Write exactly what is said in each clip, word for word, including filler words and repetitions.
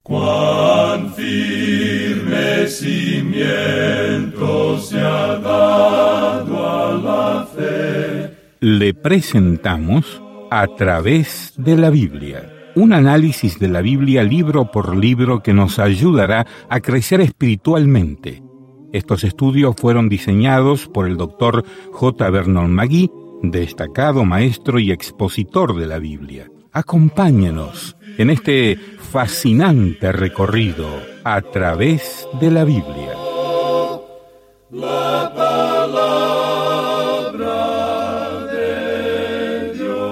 Cuán firme cimiento se ha dado a la fe. Le presentamos A través de la Biblia, un análisis de la Biblia libro por libro que nos ayudará a crecer espiritualmente. Estos estudios fueron diseñados por el doctor J. Vernon McGee, destacado maestro y expositor de la Biblia. Acompáñenos en este fascinante recorrido a través de la Biblia. La palabra de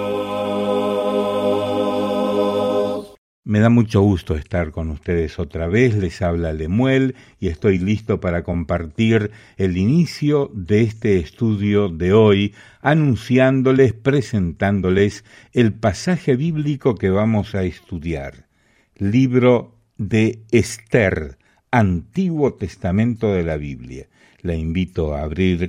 Dios. Me da mucho gusto estar con ustedes otra vez. Les habla Lemuel y estoy listo para compartir el inicio de este estudio de hoy, anunciándoles, presentándoles el pasaje bíblico que vamos a estudiar. Libro de Esther, Antiguo Testamento de la Biblia. La invito a abrir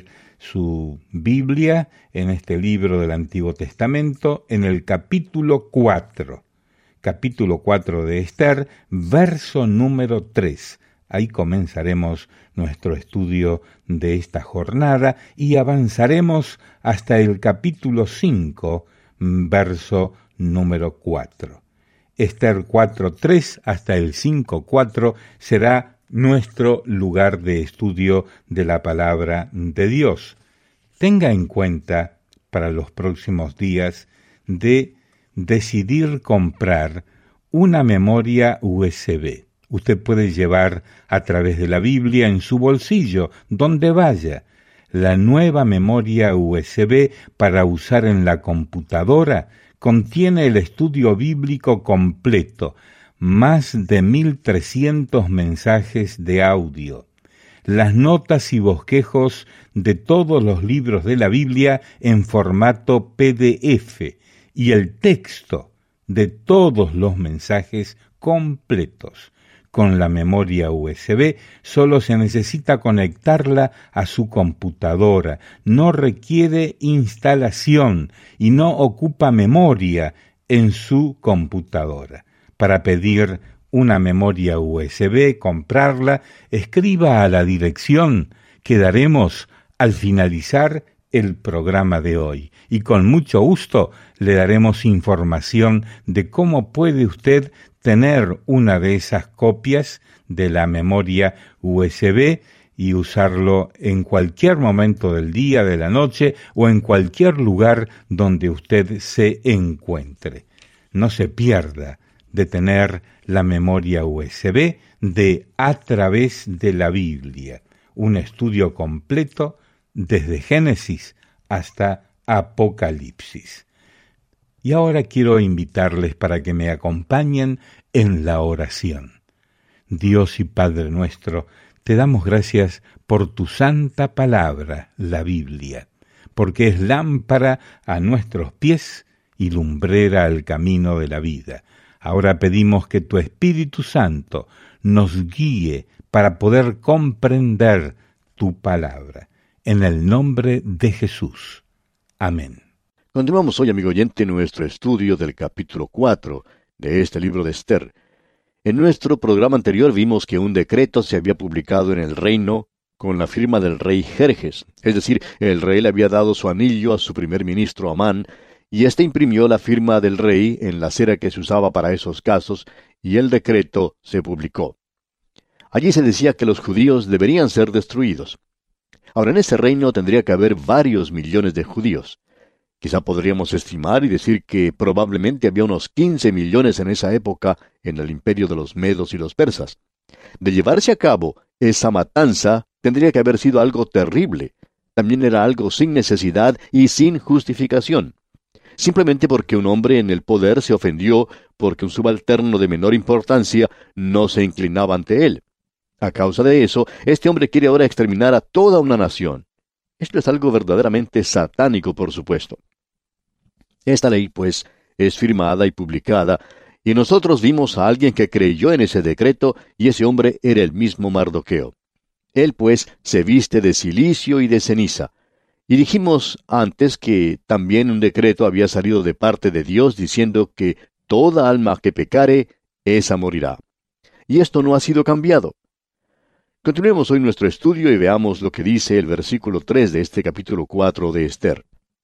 su Biblia en este libro del Antiguo Testamento, en el capítulo cuatro. Capítulo cuatro de Esther, verso número tres. Ahí comenzaremos nuestro estudio de esta jornada y avanzaremos hasta el capítulo cinco, verso número cuatro. Esther cuatro tres hasta el cinco cuatro será nuestro lugar de estudio de la palabra de Dios. Tenga en cuenta para los próximos días de decidir comprar una memoria U S B. Usted puede llevar a través de la Biblia en su bolsillo, donde vaya, la nueva memoria U S B para usar en la computadora. Contiene el estudio bíblico completo, más de mil trescientos mensajes de audio, las notas y bosquejos de todos los libros de la Biblia en formato P D F y el texto de todos los mensajes completos. Con la memoria U S B solo se necesita conectarla a su computadora, no requiere instalación y no ocupa memoria en su computadora. Para pedir una memoria U S B, comprarla, escriba a la dirección que daremos al finalizar el programa de hoy y con mucho gusto le daremos información de cómo puede usted tener una de esas copias de la memoria U S B y usarlo en cualquier momento del día, de la noche o en cualquier lugar donde usted se encuentre. No se pierda de tener la memoria U S B de A través de la Biblia, un estudio completo desde Génesis hasta Apocalipsis. Y ahora quiero invitarles para que me acompañen en la oración. Dios y Padre nuestro, te damos gracias por tu santa palabra, la Biblia, porque es lámpara a nuestros pies y lumbrera al camino de la vida. Ahora pedimos que tu Espíritu Santo nos guíe para poder comprender tu palabra. En el nombre de Jesús. Amén. Continuamos hoy, amigo oyente, nuestro estudio del capítulo cuatro de este libro de Esther. En nuestro programa anterior vimos que un decreto se había publicado en el reino con la firma del rey Jerjes, es decir, el rey le había dado su anillo a su primer ministro Amán, y éste imprimió la firma del rey en la cera que se usaba para esos casos, y el decreto se publicó. Allí se decía que los judíos deberían ser destruidos. Ahora, en ese reino tendría que haber varios millones de judíos. Quizá podríamos estimar y decir que probablemente había unos quince millones en esa época en el imperio de los medos y los persas. De llevarse a cabo esa matanza, tendría que haber sido algo terrible. También era algo sin necesidad y sin justificación. Simplemente porque un hombre en el poder se ofendió porque un subalterno de menor importancia no se inclinaba ante él. A causa de eso, este hombre quiere ahora exterminar a toda una nación. Esto es algo verdaderamente satánico, por supuesto. Esta ley, pues, es firmada y publicada, y nosotros vimos a alguien que creyó en ese decreto, y ese hombre era el mismo Mardoqueo. Él, pues, se viste de cilicio y de ceniza. Y dijimos antes que también un decreto había salido de parte de Dios diciendo que toda alma que pecare, esa morirá. y esto no ha sido cambiado. Continuemos hoy nuestro estudio y veamos lo que dice el versículo tres de este capítulo cuatro de Ester.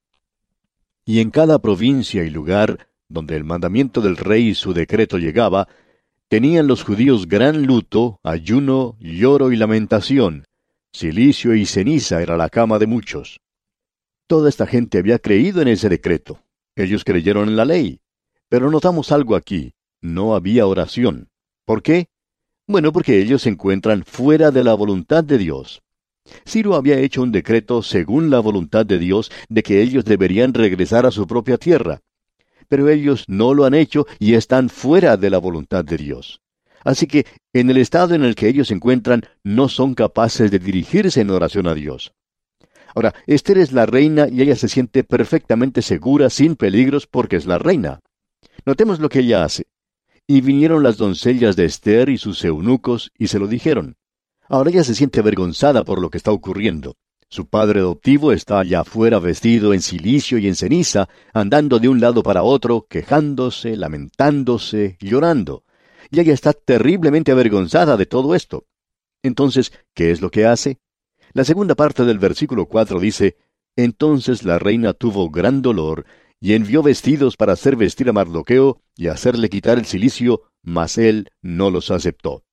Y en cada provincia y lugar donde el mandamiento del rey y su decreto llegaba, tenían los judíos gran luto, ayuno, lloro y lamentación. Cilicio y ceniza era la cama de muchos. Toda esta gente había creído en ese decreto. Ellos creyeron en la ley. Pero notamos algo aquí. No había oración. ¿Por qué? Bueno, porque ellos se encuentran fuera de la voluntad de Dios. Ciro había hecho un decreto según la voluntad de Dios de que ellos deberían regresar a su propia tierra. Pero ellos no lo han hecho y están fuera de la voluntad de Dios. Así que, en el estado en el que ellos se encuentran, no son capaces de dirigirse en oración a Dios. Ahora, Ester es la reina y ella se siente perfectamente segura, sin peligros, porque es la reina. Notemos lo que ella hace. Y vinieron las doncellas de Ester y sus eunucos, y se lo dijeron. Ahora ella se siente avergonzada por lo que está ocurriendo. Su padre adoptivo está allá afuera vestido en cilicio y en ceniza, andando de un lado para otro, quejándose, lamentándose, llorando. Y ella está terriblemente avergonzada de todo esto. Entonces, ¿qué es lo que hace? La segunda parte del versículo cuatro dice, Entonces la reina tuvo gran dolor, y envió vestidos para hacer vestir a Mardoqueo y hacerle quitar el cilicio, mas él no los aceptó.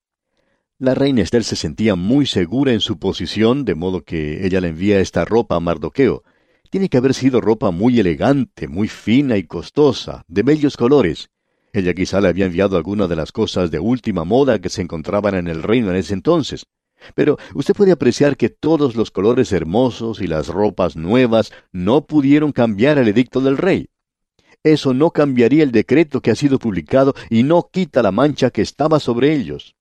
La reina Ester se sentía muy segura en su posición, de modo que ella le envía esta ropa a Mardoqueo. Tiene que haber sido ropa muy elegante, muy fina y costosa, de bellos colores. Ella quizá le había enviado alguna de las cosas de última moda que se encontraban en el reino en ese entonces. Pero usted puede apreciar que todos los colores hermosos y las ropas nuevas no pudieron cambiar el edicto del rey. Eso no cambiaría el decreto que ha sido publicado y no quita la mancha que estaba sobre ellos.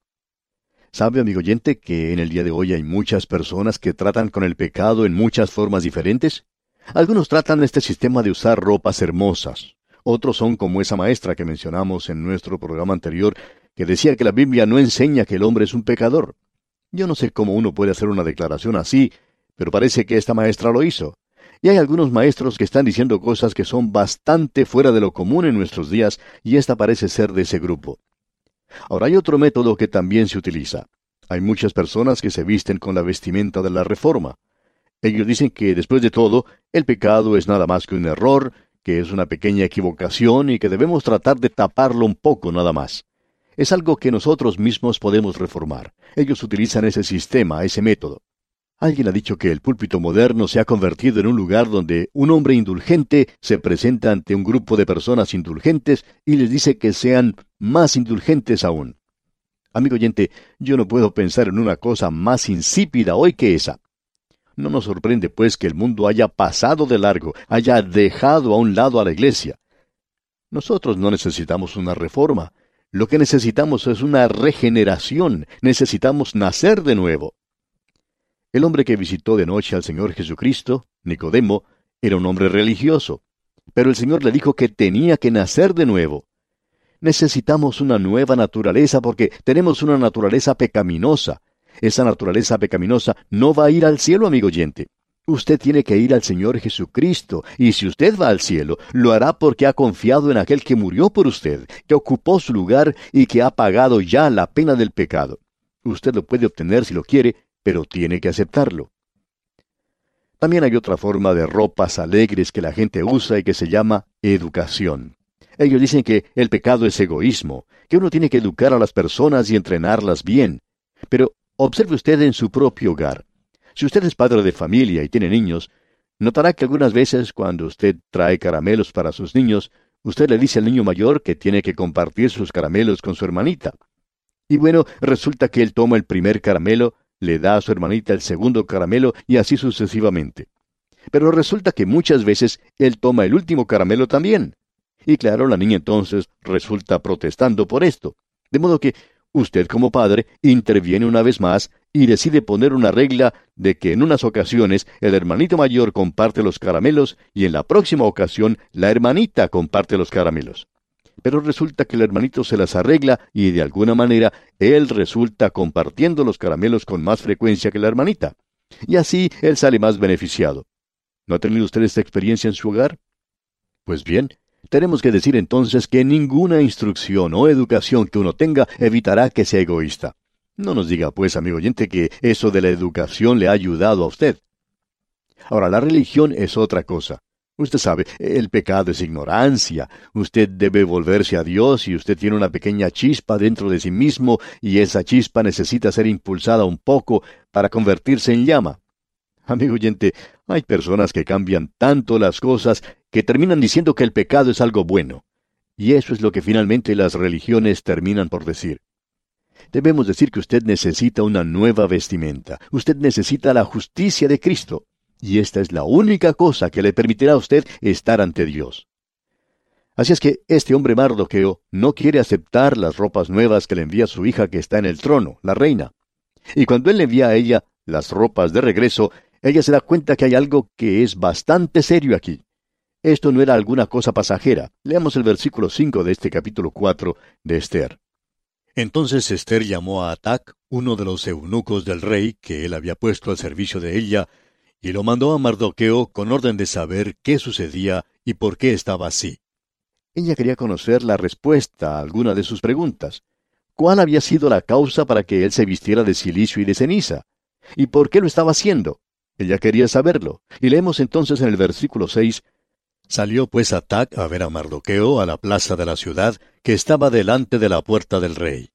¿Sabe, amigo oyente, que en el día de hoy hay muchas personas que tratan con el pecado en muchas formas diferentes? Algunos tratan este sistema de usar ropas hermosas. Otros son como esa maestra que mencionamos en nuestro programa anterior, que decía que la Biblia no enseña que el hombre es un pecador. Yo no sé cómo uno puede hacer una declaración así, pero parece que esta maestra lo hizo. Y hay algunos maestros que están diciendo cosas que son bastante fuera de lo común en nuestros días, y esta parece ser de ese grupo. Ahora hay otro método que también se utiliza. Hay muchas personas que se visten con la vestimenta de la Reforma. Ellos dicen que, después de todo, el pecado es nada más que un error, que es una pequeña equivocación y que debemos tratar de taparlo un poco nada más. Es algo que nosotros mismos podemos reformar. Ellos utilizan ese sistema, ese método. Alguien ha dicho que el púlpito moderno se ha convertido en un lugar donde un hombre indulgente se presenta ante un grupo de personas indulgentes y les dice que sean más indulgentes aún. Amigo oyente, yo no puedo pensar en una cosa más insípida hoy que esa. No nos sorprende, pues, que el mundo haya pasado de largo, haya dejado a un lado a la iglesia. Nosotros no necesitamos una reforma. Lo que necesitamos es una regeneración. Necesitamos nacer de nuevo. El hombre que visitó de noche al Señor Jesucristo, Nicodemo, era un hombre religioso. Pero el Señor le dijo que tenía que nacer de nuevo. Necesitamos una nueva naturaleza porque tenemos una naturaleza pecaminosa. Esa naturaleza pecaminosa no va a ir al cielo, amigo oyente. Usted tiene que ir al Señor Jesucristo, y si usted va al cielo, lo hará porque ha confiado en aquel que murió por usted, que ocupó su lugar y que ha pagado ya la pena del pecado. Usted lo puede obtener si lo quiere, pero tiene que aceptarlo. También hay otra forma de ropas alegres que la gente usa y que se llama educación. Ellos dicen que el pecado es egoísmo, que uno tiene que educar a las personas y entrenarlas bien. Pero observe usted en su propio hogar. Si usted es padre de familia y tiene niños, notará que algunas veces cuando usted trae caramelos para sus niños, usted le dice al niño mayor que tiene que compartir sus caramelos con su hermanita. Y bueno, resulta que él toma el primer caramelo, le da a su hermanita el segundo caramelo y así sucesivamente. Pero resulta que muchas veces él toma el último caramelo también. Y claro, la niña entonces resulta protestando por esto. De modo que usted como padre interviene una vez más y decide poner una regla de que en unas ocasiones el hermanito mayor comparte los caramelos y en la próxima ocasión la hermanita comparte los caramelos. Pero resulta que el hermanito se las arregla y de alguna manera él resulta compartiendo los caramelos con más frecuencia que la hermanita. Y así él sale más beneficiado. ¿No ha tenido usted esta experiencia en su hogar? Pues bien, Tenemos que decir entonces que ninguna instrucción o educación que uno tenga evitará que sea egoísta. No nos diga pues, amigo oyente, que eso de la educación le ha ayudado a usted. Ahora, la religión es otra cosa. Usted sabe, el pecado es ignorancia. Usted debe volverse a Dios y usted tiene una pequeña chispa dentro de sí mismo y esa chispa necesita ser impulsada un poco para convertirse en llama. Amigo oyente, hay personas que cambian tanto las cosas que terminan diciendo que el pecado es algo bueno. Y eso es lo que finalmente las religiones terminan por decir. Debemos decir que usted necesita una nueva vestimenta. Usted necesita la justicia de Cristo. Y esta es la única cosa que le permitirá a usted estar ante Dios. Así es que este hombre Mardoqueo no quiere aceptar las ropas nuevas que le envía su hija que está en el trono, la reina. Y cuando él le envía a ella las ropas de regreso, ella se da cuenta que hay algo que es bastante serio aquí. Esto no era alguna cosa pasajera. Leamos el versículo cinco de este capítulo cuatro de Esther. Entonces Esther llamó a Atac, uno de los eunucos del rey, que él había puesto al servicio de ella, y lo mandó a Mardoqueo con orden de saber qué sucedía y por qué estaba así. Ella quería conocer la respuesta a alguna de sus preguntas. ¿Cuál había sido la causa para que él se vistiera de cilicio y de ceniza? ¿Y por qué lo estaba haciendo? Ella quería saberlo. Y leemos entonces en el versículo seis, Salió pues Atac a ver a Mardoqueo a la plaza de la ciudad, que estaba delante de la puerta del rey.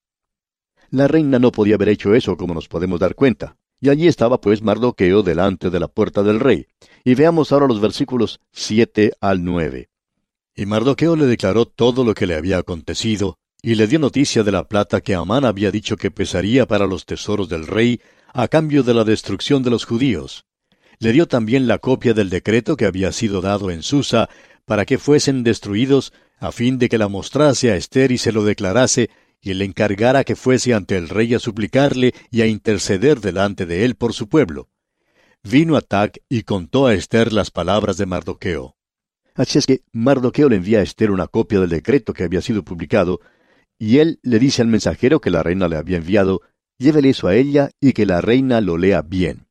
La reina no podía haber hecho eso, como nos podemos dar cuenta. Y allí estaba pues Mardoqueo delante de la puerta del rey. Y veamos ahora los versículos siete al nueve. Y Mardoqueo le declaró todo lo que le había acontecido, y le dio noticia de la plata que Amán había dicho que pesaría para los tesoros del rey, a cambio de la destrucción de los judíos. Le dio también la copia del decreto que había sido dado en Susa, para que fuesen destruidos, a fin de que la mostrase a Esther y se lo declarase, y le encargara que fuese ante el rey a suplicarle y a interceder delante de él por su pueblo. Vino Atac y contó a Esther las palabras de Mardoqueo. Así es que Mardoqueo le envía a Esther una copia del decreto que había sido publicado, y él le dice al mensajero que la reina le había enviado, llévele eso a ella y que la reina lo lea bien.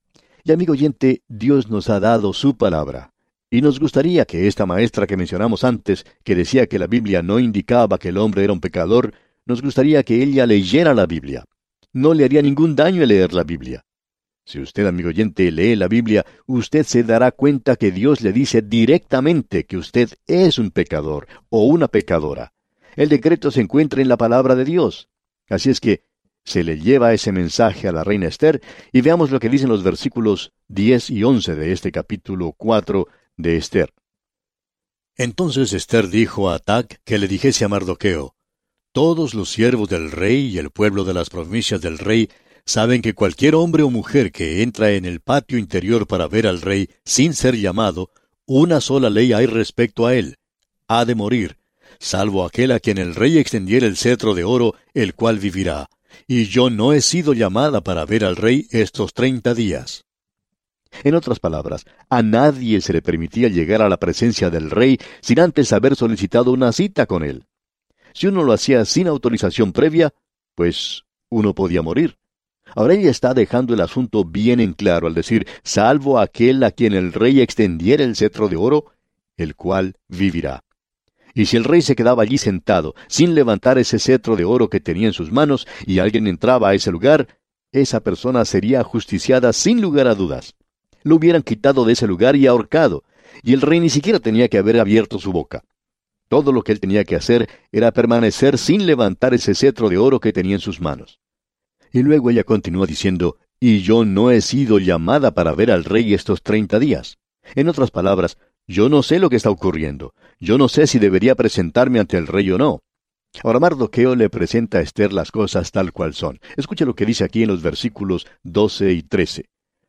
Y amigo oyente, Dios nos ha dado su palabra. Y nos gustaría que esta maestra que mencionamos antes, que decía que la Biblia no indicaba que el hombre era un pecador, nos gustaría que ella leyera la Biblia. No le haría ningún daño el leer la Biblia. Si usted, amigo oyente, lee la Biblia, usted se dará cuenta que Dios le dice directamente que usted es un pecador o una pecadora. El decreto se encuentra en la palabra de Dios. Así es que se le lleva ese mensaje a la reina Esther, y veamos lo que dicen los versículos diez y once de este capítulo cuatro de Esther. Entonces Esther dijo a Atac que le dijese a Mardoqueo, Todos los siervos del rey y el pueblo de las provincias del rey saben que cualquier hombre o mujer que entra en el patio interior para ver al rey sin ser llamado, una sola ley hay respecto a él: ha de morir, salvo aquel a quien el rey extendiera el cetro de oro, el cual vivirá. Y yo no he sido llamada para ver al rey estos treinta días. En otras palabras, a nadie se le permitía llegar a la presencia del rey sin antes haber solicitado una cita con él. Si uno lo hacía sin autorización previa, pues uno podía morir. Ahora ella está dejando el asunto bien en claro al decir, salvo aquel a quien el rey extendiera el cetro de oro, el cual vivirá. Y si el rey se quedaba allí sentado, sin levantar ese cetro de oro que tenía en sus manos, y alguien entraba a ese lugar, esa persona sería ajusticiada sin lugar a dudas. Lo hubieran quitado de ese lugar y ahorcado, y el rey ni siquiera tenía que haber abierto su boca. Todo lo que él tenía que hacer era permanecer sin levantar ese cetro de oro que tenía en sus manos. Y luego ella continúa diciendo, y yo no he sido llamada para ver al rey estos treinta días. En otras palabras, yo no sé lo que está ocurriendo. Yo no sé si debería presentarme ante el rey o no. Ahora Mardoqueo le presenta a Esther las cosas tal cual son. Escuche lo que dice aquí en los versículos doce y trece.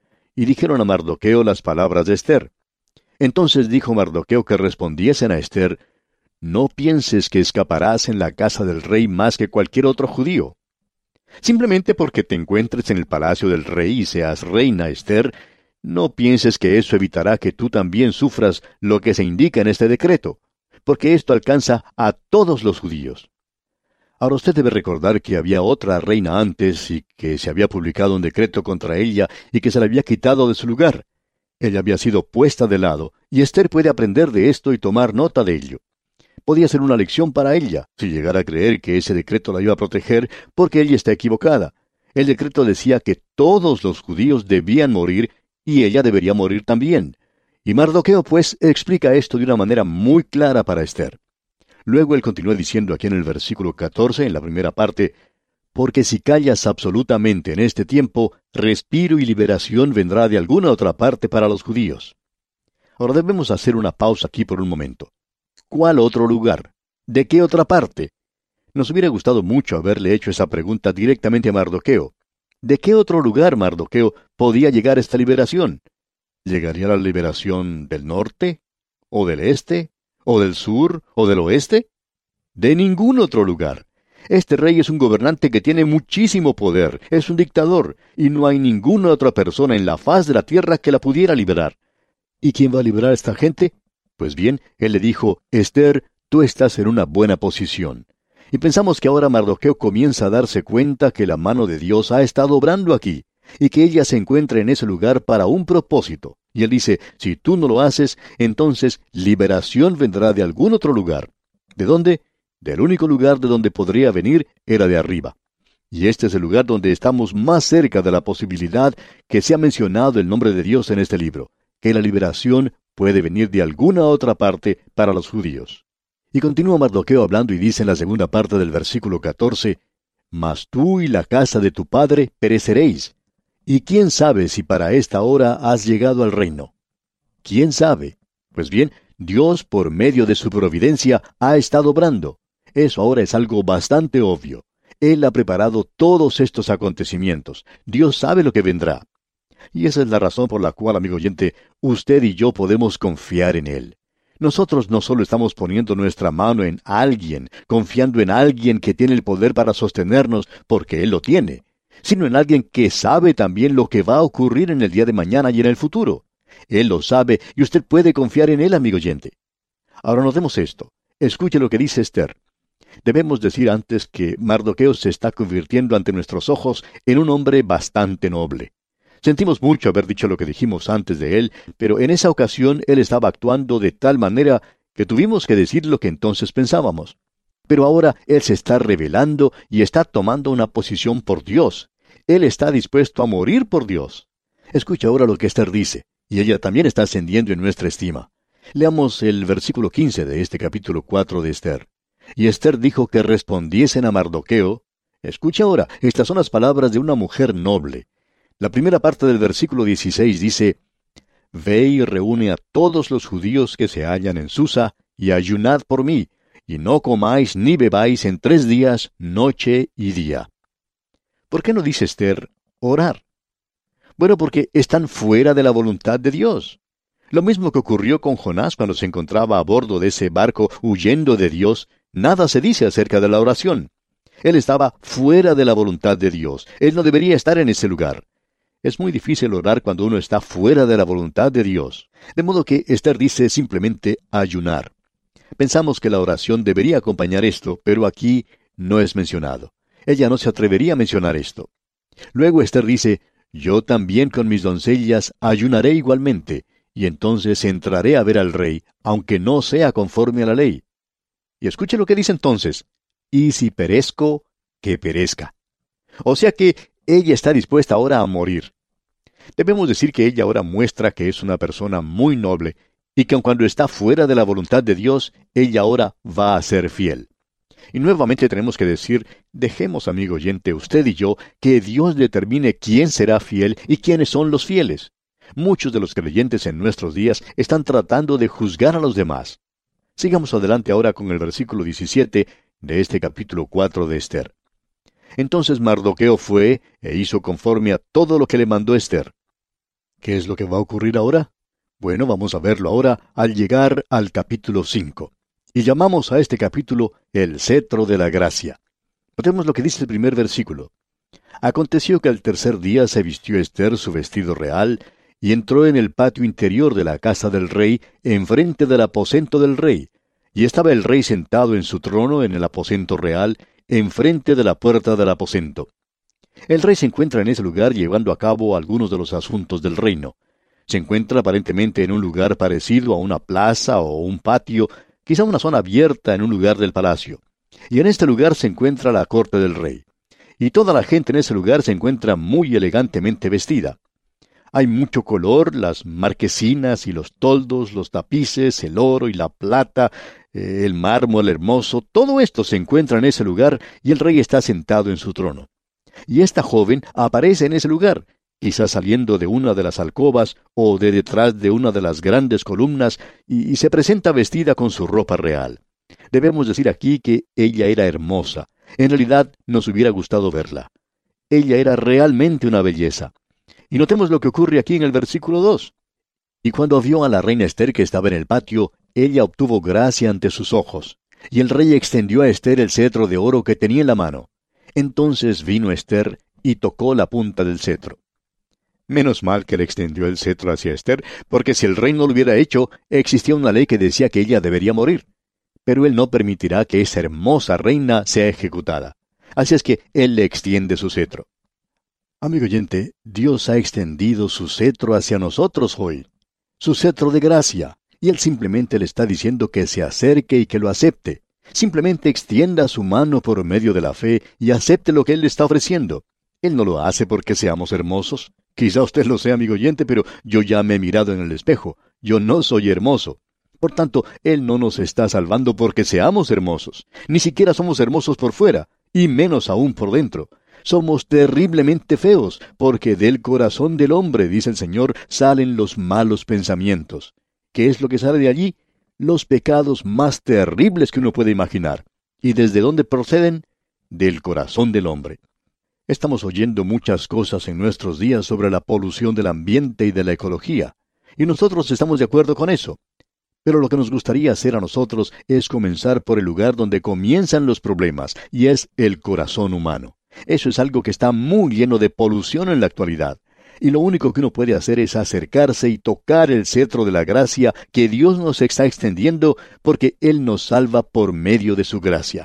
Y dijeron a Mardoqueo las palabras de Esther. Entonces dijo Mardoqueo que respondiesen a Esther, no pienses que escaparás en la casa del rey más que cualquier otro judío. Simplemente porque te encuentres en el palacio del rey y seas reina, Esther, no pienses que eso evitará que tú también sufras lo que se indica en este decreto, porque esto alcanza a todos los judíos. Ahora usted debe recordar que había otra reina antes y que se había publicado un decreto contra ella y que se la había quitado de su lugar. Ella había sido puesta de lado, y Esther puede aprender de esto y tomar nota de ello. Podía ser una lección para ella, si llegara a creer que ese decreto la iba a proteger, porque ella está equivocada. El decreto decía que todos los judíos debían morir, y ella debería morir también. Y Mardoqueo, pues, explica esto de una manera muy clara para Esther. Luego él continúa diciendo aquí en el versículo catorce, en la primera parte, porque si callas absolutamente en este tiempo, respiro y liberación vendrá de alguna otra parte para los judíos. Ahora debemos hacer una pausa aquí por un momento. ¿Cuál otro lugar? ¿De qué otra parte? Nos hubiera gustado mucho haberle hecho esa pregunta directamente a Mardoqueo. ¿De qué otro lugar, Mardoqueo, podía llegar esta liberación? ¿Llegaría la liberación del norte? ¿O del este? ¿O del sur? ¿O del oeste? De ningún otro lugar. Este rey es un gobernante que tiene muchísimo poder, es un dictador, y no hay ninguna otra persona en la faz de la tierra que la pudiera liberar. ¿Y quién va a liberar a esta gente? Pues bien, él le dijo, Esther, tú estás en una buena posición. Y pensamos que ahora Mardoqueo comienza a darse cuenta que la mano de Dios ha estado obrando aquí, y que ella se encuentra en ese lugar para un propósito. Y él dice, si tú no lo haces, entonces liberación vendrá de algún otro lugar. ¿De dónde? Del único lugar de donde podría venir era de arriba. Y este es el lugar donde estamos más cerca de la posibilidad que se ha mencionado el nombre de Dios en este libro, que la liberación puede venir de alguna otra parte para los judíos. Y continúa Mardoqueo hablando y dice en la segunda parte del versículo catorce, Mas tú y la casa de tu padre pereceréis. ¿Y quién sabe si para esta hora has llegado al reino? ¿Quién sabe? Pues bien, Dios por medio de su providencia ha estado obrando. Eso ahora es algo bastante obvio. Él ha preparado todos estos acontecimientos. Dios sabe lo que vendrá. Y esa es la razón por la cual, amigo oyente, usted y yo podemos confiar en Él. Nosotros no solo estamos poniendo nuestra mano en alguien, confiando en alguien que tiene el poder para sostenernos, porque Él lo tiene, sino en alguien que sabe también lo que va a ocurrir en el día de mañana y en el futuro. Él lo sabe y usted puede confiar en Él, amigo oyente. Ahora notemos esto. Escuche lo que dice Esther. Debemos decir antes que Mardoqueo se está convirtiendo ante nuestros ojos en un hombre bastante noble. Sentimos mucho haber dicho lo que dijimos antes de él, pero en esa ocasión él estaba actuando de tal manera que tuvimos que decir lo que entonces pensábamos. Pero ahora él se está revelando y está tomando una posición por Dios. Él está dispuesto a morir por Dios. Escucha ahora lo que Esther dice, y ella también está ascendiendo en nuestra estima. Leamos el versículo quince de este capítulo cuatro de Esther. Y Esther dijo que respondiesen a Mardoqueo. Escucha ahora, estas son las palabras de una mujer noble. La primera parte del versículo dieciséis dice, Ve y reúne a todos los judíos que se hallan en Susa, y ayunad por mí, y no comáis ni bebáis en tres días, noche y día. ¿Por qué no dice Esther, orar? Bueno, porque están fuera de la voluntad de Dios. Lo mismo que ocurrió con Jonás cuando se encontraba a bordo de ese barco huyendo de Dios, nada se dice acerca de la oración. Él estaba fuera de la voluntad de Dios. Él no debería estar en ese lugar. Es muy difícil orar cuando uno está fuera de la voluntad de Dios. De modo que Esther dice simplemente ayunar. Pensamos que la oración debería acompañar esto, pero aquí no es mencionado. Ella no se atrevería a mencionar esto. Luego Esther dice, yo también con mis doncellas ayunaré igualmente, y entonces entraré a ver al rey, aunque no sea conforme a la ley. Y escuche lo que dice entonces, y si perezco, que perezca. O sea que ella está dispuesta ahora a morir. Debemos decir que ella ahora muestra que es una persona muy noble, y que aun cuando está fuera de la voluntad de Dios, ella ahora va a ser fiel. Y nuevamente tenemos que decir, dejemos, amigo oyente, usted y yo, que Dios determine quién será fiel y quiénes son los fieles. Muchos de los creyentes en nuestros días están tratando de juzgar a los demás. Sigamos adelante ahora con el versículo diecisiete de este capítulo cuatro de Esther. Entonces Mardoqueo fue e hizo conforme a todo lo que le mandó Esther. ¿Qué es lo que va a ocurrir ahora? Bueno, vamos a verlo ahora al llegar al capítulo cinco. Y llamamos a este capítulo el cetro de la gracia. Notemos lo que dice el primer versículo. Aconteció que al tercer día se vistió Esther su vestido real, y entró en el patio interior de la casa del rey, enfrente del aposento del rey. Y estaba el rey sentado en su trono en el aposento real, enfrente de la puerta del aposento. El rey se encuentra en ese lugar llevando a cabo algunos de los asuntos del reino. Se encuentra aparentemente en un lugar parecido a una plaza o un patio, quizá una zona abierta en un lugar del palacio. Y en este lugar se encuentra la corte del rey. Y toda la gente en ese lugar se encuentra muy elegantemente vestida. Hay mucho color, las marquesinas y los toldos, los tapices, el oro y la plata, eh, el mármol hermoso, todo esto se encuentra en ese lugar y el rey está sentado en su trono. Y esta joven aparece en ese lugar, quizás saliendo de una de las alcobas o de detrás de una de las grandes columnas, y, y se presenta vestida con su ropa real. Debemos decir aquí que ella era hermosa. En realidad nos hubiera gustado verla. Ella era realmente una belleza. Y notemos lo que ocurre aquí en el versículo dos. Y cuando vio a la reina Ester que estaba en el patio, ella obtuvo gracia ante sus ojos. Y el rey extendió a Ester el cetro de oro que tenía en la mano. Entonces vino Ester y tocó la punta del cetro. Menos mal que le extendió el cetro hacia Ester, porque si el rey no lo hubiera hecho, existía una ley que decía que ella debería morir. Pero él no permitirá que esa hermosa reina sea ejecutada. Así es que él le extiende su cetro. Amigo oyente, Dios ha extendido su cetro hacia nosotros hoy. Su cetro de gracia. Y Él simplemente le está diciendo que se acerque y que lo acepte. Simplemente extienda su mano por medio de la fe y acepte lo que Él le está ofreciendo. Él no lo hace porque seamos hermosos. Quizá usted lo sea, amigo oyente, pero yo ya me he mirado en el espejo. Yo no soy hermoso. Por tanto, Él no nos está salvando porque seamos hermosos. Ni siquiera somos hermosos por fuera, y menos aún por dentro. Somos terriblemente feos, porque del corazón del hombre, dice el Señor, salen los malos pensamientos. ¿Qué es lo que sale de allí? Los pecados más terribles que uno puede imaginar. ¿Y desde dónde proceden? Del corazón del hombre. Estamos oyendo muchas cosas en nuestros días sobre la polución del ambiente y de la ecología, y nosotros estamos de acuerdo con eso. Pero lo que nos gustaría hacer a nosotros es comenzar por el lugar donde comienzan los problemas, y es el corazón humano. Eso es algo que está muy lleno de polución en la actualidad. Y lo único que uno puede hacer es acercarse y tocar el cetro de la gracia que Dios nos está extendiendo, porque Él nos salva por medio de su gracia.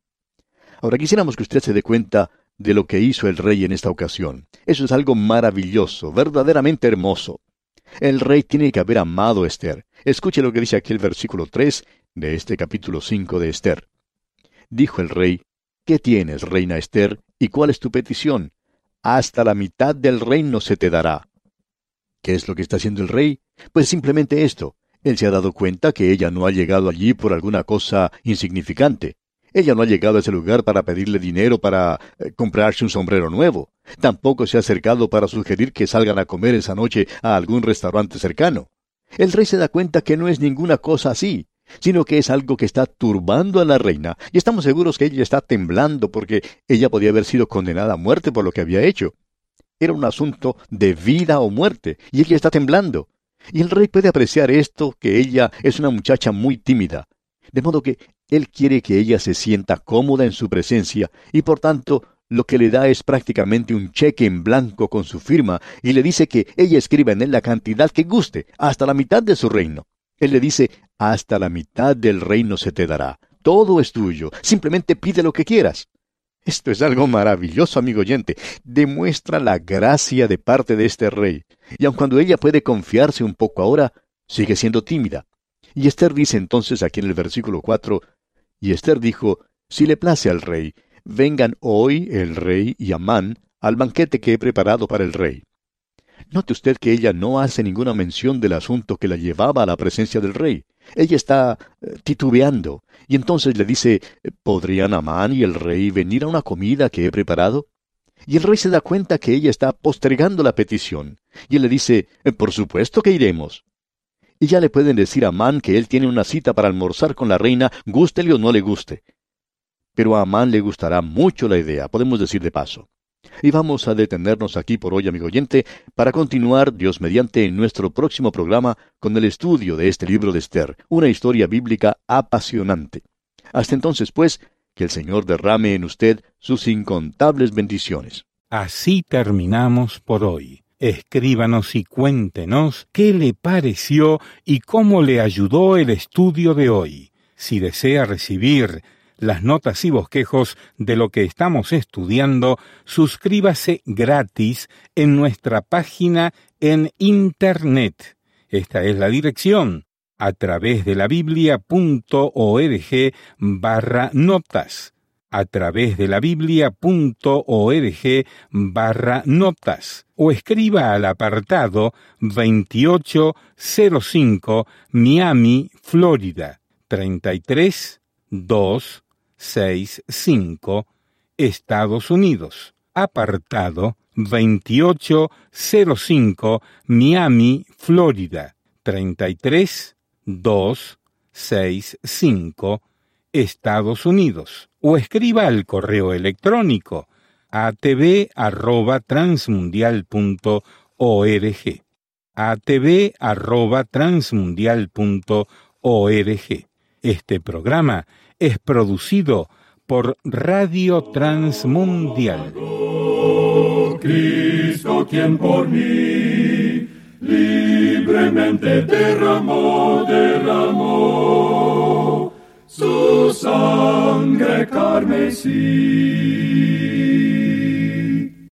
Ahora quisiéramos que usted se dé cuenta de lo que hizo el rey en esta ocasión. Eso es algo maravilloso, verdaderamente hermoso. El rey tiene que haber amado a Ester. Escuche lo que dice aquí el versículo tres de este capítulo cinco de Ester. Dijo el rey: ¿Qué tienes, reina Ester, y cuál es tu petición? Hasta la mitad del reino se te dará. ¿Qué es lo que está haciendo el rey? Pues simplemente esto. Él se ha dado cuenta que ella no ha llegado allí por alguna cosa insignificante. Ella no ha llegado a ese lugar para pedirle dinero para eh, comprarse un sombrero nuevo. Tampoco se ha acercado para sugerir que salgan a comer esa noche a algún restaurante cercano. El rey se da cuenta que no es ninguna cosa así, sino que es algo que está turbando a la reina, y estamos seguros que ella está temblando porque ella podía haber sido condenada a muerte por lo que había hecho. Era un asunto de vida o muerte, y ella está temblando. Y el rey puede apreciar esto, que ella es una muchacha muy tímida. De modo que él quiere que ella se sienta cómoda en su presencia, y por tanto lo que le da es prácticamente un cheque en blanco con su firma, y le dice que ella escriba en él la cantidad que guste, hasta la mitad de su reino. Él le dice: hasta la mitad del reino se te dará. Todo es tuyo. Simplemente pide lo que quieras. Esto es algo maravilloso, amigo oyente. Demuestra la gracia de parte de este rey. Y aun cuando ella puede confiarse un poco ahora, sigue siendo tímida. Y Ester dice entonces aquí en el versículo cuatro, y Ester dijo: si le place al rey, vengan hoy el rey y Amán al banquete que he preparado para el rey. Note usted que ella no hace ninguna mención del asunto que la llevaba a la presencia del rey. Ella está eh, titubeando, y entonces le dice: ¿podrían Amán y el rey venir a una comida que he preparado? Y el rey se da cuenta que ella está postergando la petición, y él le dice: por supuesto que iremos. Y ya le pueden decir a Amán que él tiene una cita para almorzar con la reina, gústele o no le guste. Pero a Amán le gustará mucho la idea, podemos decir de paso. Y vamos a detenernos aquí por hoy, amigo oyente, para continuar, Dios mediante, en nuestro próximo programa con el estudio de este libro de Ester, una historia bíblica apasionante. Hasta entonces, pues, que el Señor derrame en usted sus incontables bendiciones. Así terminamos por hoy. Escríbanos y cuéntenos qué le pareció y cómo le ayudó el estudio de hoy. Si desea recibir las notas y bosquejos de lo que estamos estudiando, suscríbase gratis en nuestra página en Internet. Esta es la dirección: a través de la biblia.org barra notas, a través de la biblia.org barra notas, o escriba al apartado veintiocho cero cinco Miami, Florida, treinta y tres mil doscientos sesenta y cinco, Estados Unidos. Apartado veintiocho cero cinco Miami, Florida, treinta y tres mil doscientos sesenta y cinco, Estados Unidos. O escriba al correo electrónico a t v arroba transmundial punto org, a t v arroba transmundial punto org. Este programa es producido por Radio Transmundial. Cristo, quien por mí libremente derramó, derramó su sangre carmesí.